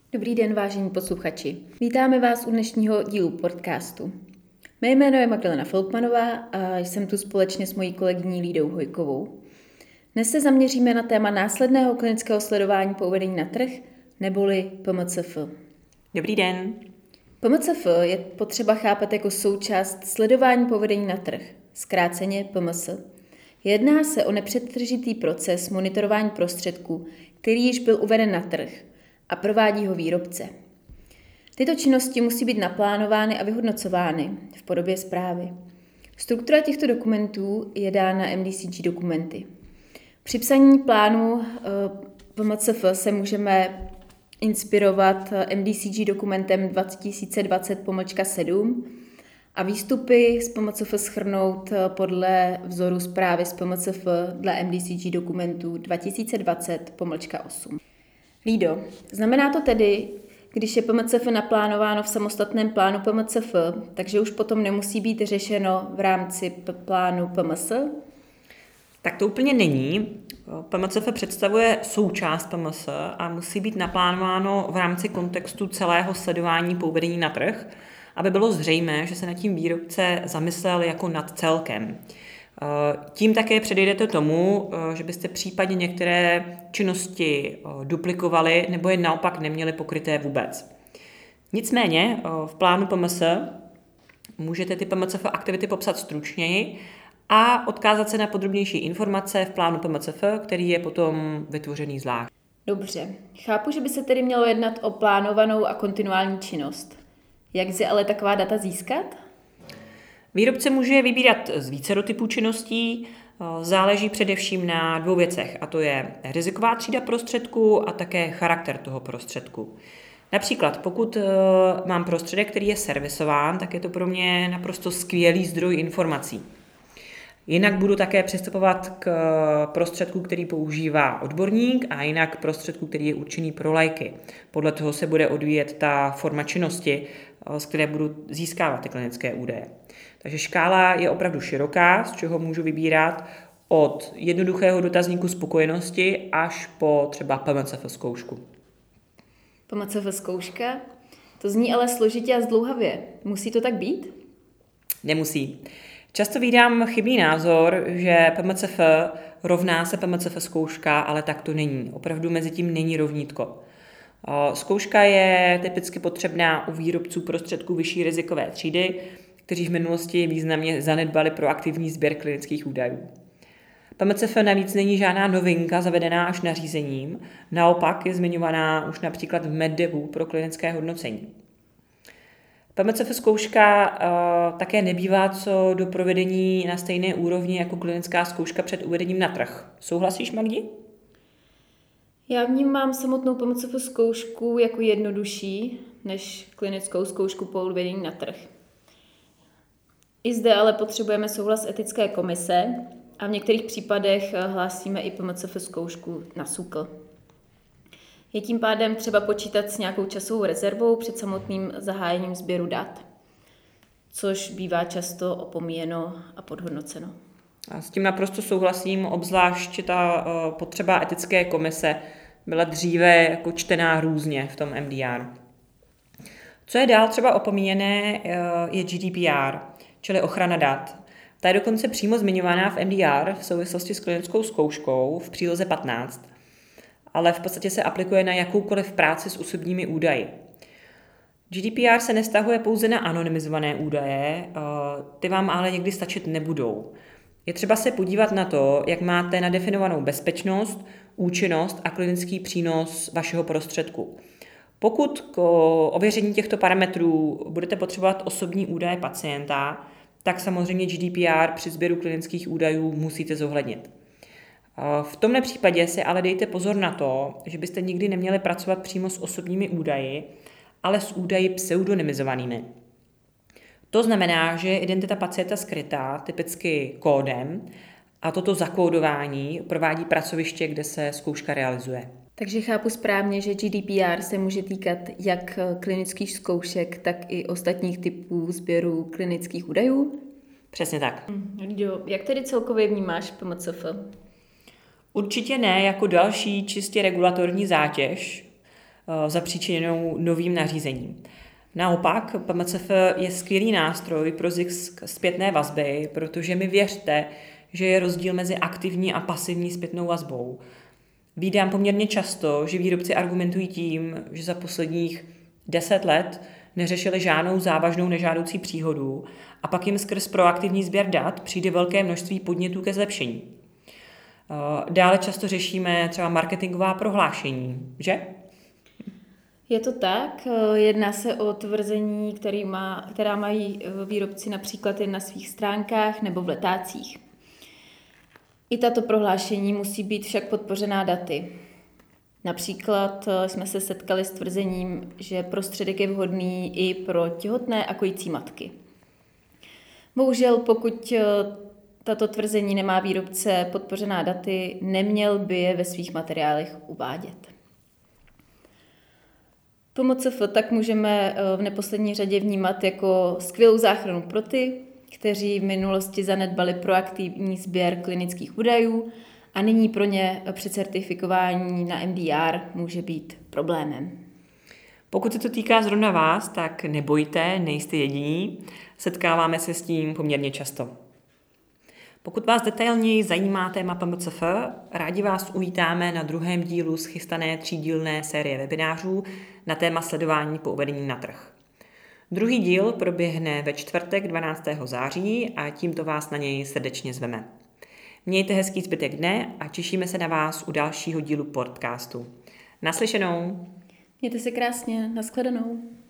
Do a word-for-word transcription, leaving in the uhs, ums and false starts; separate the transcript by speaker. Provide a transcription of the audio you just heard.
Speaker 1: Dobrý den, vážení posluchači. Vítáme vás u dnešního dílu podcastu. Mé jméno je Magdalena Folkmanová a jsem tu společně s mojí kolegyní Lídou Hojkovou. Dnes se zaměříme na téma následného klinického sledování po uvedení na trh, neboli P M C F.
Speaker 2: Dobrý den.
Speaker 1: P M C F je potřeba chápat jako součást sledování po uvedení na trh, zkráceně P M S. Jedná se o nepřetržitý proces monitorování prostředků, který již byl uveden na trh a provádí ho výrobce. Tyto činnosti musí být naplánovány a vyhodnocovány v podobě zprávy. Struktura těchto dokumentů je dána M D C G dokumenty. Při psaní plánu P M C F se můžeme inspirovat M D C G dokumentem dva tisíce dvacet sedm a výstupy z P M C F shrnout podle vzoru zprávy z P M C F dle M D C G dokumentu dva tisíce dvacet osm. Lído, znamená to tedy, když je P M C F naplánováno v samostatném plánu P M C F, takže už potom nemusí být řešeno v rámci p- plánu P M S?
Speaker 2: Tak to úplně není. P M C F představuje součást P M S a musí být naplánováno v rámci kontextu celého sledování po uvedení na trh, aby bylo zřejmé, že se nad tím výrobce zamyslel jako nad celkem. Tím také předejdete tomu, že byste případně některé činnosti duplikovali nebo je naopak neměli pokryté vůbec. Nicméně v plánu P M S můžete ty P M C F aktivity popsat stručněji a odkázat se na podrobnější informace v plánu P M C F, který je potom vytvořený zvlášť.
Speaker 1: Dobře, chápu, že by se tedy mělo jednat o plánovanou a kontinuální činnost. Jak si ale taková data získat?
Speaker 2: Výrobce může vybírat z vícero typů činností, záleží především na dvou věcech, a to je riziková třída prostředku a také charakter toho prostředku. Například, pokud mám prostředek, který je servisován, tak je to pro mě naprosto skvělý zdroj informací. Jinak budu také přistupovat k prostředku, který používá odborník a jinak k prostředku, který je určený pro laiky. Podle toho se bude odvíjet ta forma činnosti, z které budu získávat ty klinické údaje. Takže škála je opravdu široká, z čeho můžu vybírat od jednoduchého dotazníku spokojenosti až po třeba P M C F zkoušku.
Speaker 1: P M C F zkouška? To zní ale složitě a zdlouhavě. Musí to tak být?
Speaker 2: Nemusí. Často vídám chybný názor, že P M C F rovná se P M C F zkouška, ale tak to není. Opravdu mezi tím není rovnítko. Zkouška je typicky potřebná u výrobců prostředků vyšší rizikové třídy, kteří v minulosti významně zanedbali proaktivní sběr klinických údajů. P M C F navíc není žádná novinka zavedená až nařízením, naopak je zmiňovaná už například v MedDevu pro klinické hodnocení. P M C F zkouška uh, také nebývá co do provedení na stejné úrovni jako klinická zkouška před uvedením na trh. Souhlasíš, Magdi?
Speaker 1: Já vnímám samotnou P M C F zkoušku jako jednodušší než klinickou zkoušku po uvedení na trh. I zde ale potřebujeme souhlas etické komise a v některých případech hlásíme i P M C F zkoušku na SÚKL. Je tím pádem třeba počítat s nějakou časovou rezervou před samotným zahájením sběru dat, což bývá často opomíjeno a podhodnoceno.
Speaker 2: A s tím naprosto souhlasím, obzvlášť ta uh, potřeba etické komise byla dříve jako čtená různě v tom M D R. Co je dál třeba opomíjené, uh, je G D P R, čili ochrana dat. Ta je dokonce přímo zmiňovaná v M D R v souvislosti s klinickou zkouškou v příloze patnáct, ale v podstatě se aplikuje na jakoukoliv práci s osobními údaji. G D P R se nestahuje pouze na anonymizované údaje, ty vám ale někdy stačit nebudou. Je třeba se podívat na to, jak máte nadefinovanou bezpečnost, účinnost a klinický přínos vašeho prostředku. Pokud k ověření těchto parametrů budete potřebovat osobní údaje pacienta, tak samozřejmě G D P R při sběru klinických údajů musíte zohlednit. V tomhle případě si ale dejte pozor na to, že byste nikdy neměli pracovat přímo s osobními údaji, ale s údaji pseudonymizovanými. To znamená, že je identita pacienta skrytá, typicky kódem, a toto zakódování provádí pracoviště, kde se zkouška realizuje.
Speaker 1: Takže chápu správně, že G D P R se může týkat jak klinických zkoušek, tak i ostatních typů sběru klinických údajů?
Speaker 2: Přesně tak.
Speaker 1: Lido, jak tedy celkově vnímáš P M C F?
Speaker 2: Určitě ne jako další čistě regulatorní zátěž. zapříčiněnou novým nařízením. Naopak, P M C F je skvělý nástroj pro zisk zpětné vazby, protože mi věřte, že je rozdíl mezi aktivní a pasivní zpětnou vazbou. Vídám poměrně často, že výrobci argumentují tím, že za posledních deset let neřešili žádnou závažnou nežádoucí příhodu a pak jim skrz proaktivní sběr dat přijde velké množství podnětů ke zlepšení. Dále často řešíme třeba marketingová prohlášení, že?
Speaker 1: Je to tak, jedná se o tvrzení, který má, která mají výrobci například jen na svých stránkách nebo v letácích. I tato prohlášení musí být však podpořená daty. Například jsme se setkali s tvrzením, že prostředek je vhodný i pro těhotné a kojící matky. Bohužel, pokud tato tvrzení nemá výrobce podpořená daty, neměl by je ve svých materiálech uvádět. P M C F tak můžeme v neposlední řadě vnímat jako skvělou záchranu pro ty, kteří v minulosti zanedbali proaktivní sběr klinických údajů a nyní pro ně přecertifikování na M D R může být problémem.
Speaker 2: Pokud se to týká zrovna vás, tak nebojte, nejste jediní, setkáváme se s tím poměrně často. Pokud vás detailněji zajímá téma P M C F, rádi vás uvítáme na druhém dílu schystané třídílné série webinářů na téma sledování po uvedení na trh. Druhý díl proběhne ve čtvrtek dvanáctého září a tímto vás na něj srdečně zveme. Mějte hezký zbytek dne a těšíme se na vás u dalšího dílu podcastu. Naslyšenou.
Speaker 1: Mějte se krásně, nashledanou.